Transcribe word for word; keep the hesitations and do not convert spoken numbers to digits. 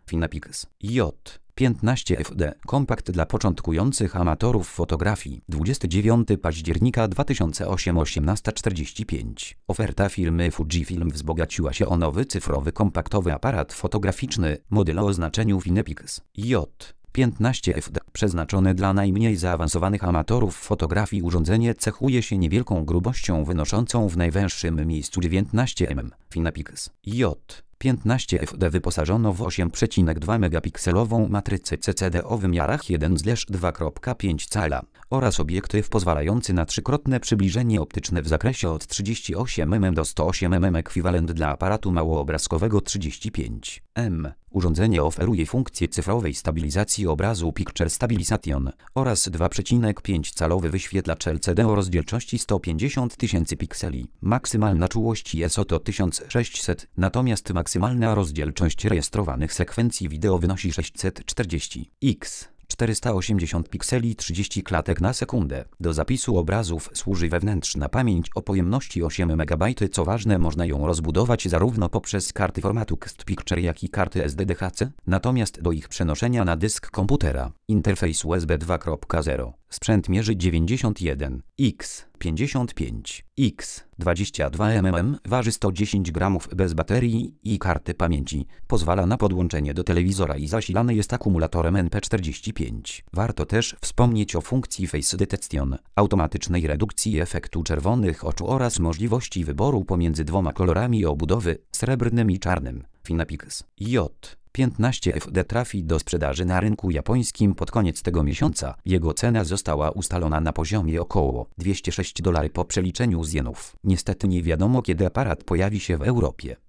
Finapix J piętnaście F D. Kompakt dla początkujących amatorów fotografii. dwudziestego dziewiątego października dwa tysiące ósmego, osiemnasta czterdzieści pięć. Oferta firmy Fujifilm wzbogaciła się o nowy cyfrowy kompaktowy aparat fotograficzny, model o oznaczeniu Finapix J piętnaście F D. Przeznaczone dla najmniej zaawansowanych amatorów fotografii urządzenie cechuje się niewielką grubością wynoszącą w najwęższym miejscu dziewiętnaście milimetrów. Finapix J piętnaście F D wyposażono w osiem przecinek dwa megapikselową matrycę C C D o wymiarach jeden na dwa przecinek pięć cala oraz obiektyw pozwalający na trzykrotne przybliżenie optyczne w zakresie od trzydzieści osiem milimetrów do sto osiem milimetrów, ekwiwalent dla aparatu małoobrazkowego trzydzieści pięć milimetrów. Urządzenie oferuje funkcję cyfrowej stabilizacji obrazu Picture Stabilization oraz dwa przecinek pięć calowy wyświetlacz L C D o rozdzielczości sto pięćdziesiąt tysięcy pikseli. Maksymalna czułość I S O to tysiąc sześćset, natomiast maksymalna rozdzielczość rejestrowanych sekwencji wideo wynosi sześćset czterdzieści x czterysta osiemdziesiąt pikseli trzydzieści klatek na sekundę. Do zapisu obrazów służy wewnętrzna pamięć o pojemności osiem megabajtów. Co ważne, można ją rozbudować zarówno poprzez karty formatu Text Picture, jak i karty S D D H C, natomiast do ich przenoszenia na dysk komputera. Interfejs U S B dwa kropka zero. Sprzęt mierzy dziewięćdziesiąt jeden x pięćdziesiąt pięć x dwadzieścia dwa milimetrów, waży sto dziesięć gramów bez baterii i karty pamięci. Pozwala na podłączenie do telewizora i zasilany jest akumulatorem N P czterdzieści pięć. Warto też wspomnieć o funkcji Face Detection, automatycznej redukcji efektu czerwonych oczu oraz możliwości wyboru pomiędzy dwoma kolorami obudowy, srebrnym i czarnym. Finapix J piętnaście F D trafi do sprzedaży na rynku japońskim pod koniec tego miesiąca. Jego cena została ustalona na poziomie około dwieście sześć dolarów po przeliczeniu z jenów. Niestety nie wiadomo, kiedy aparat pojawi się w Europie.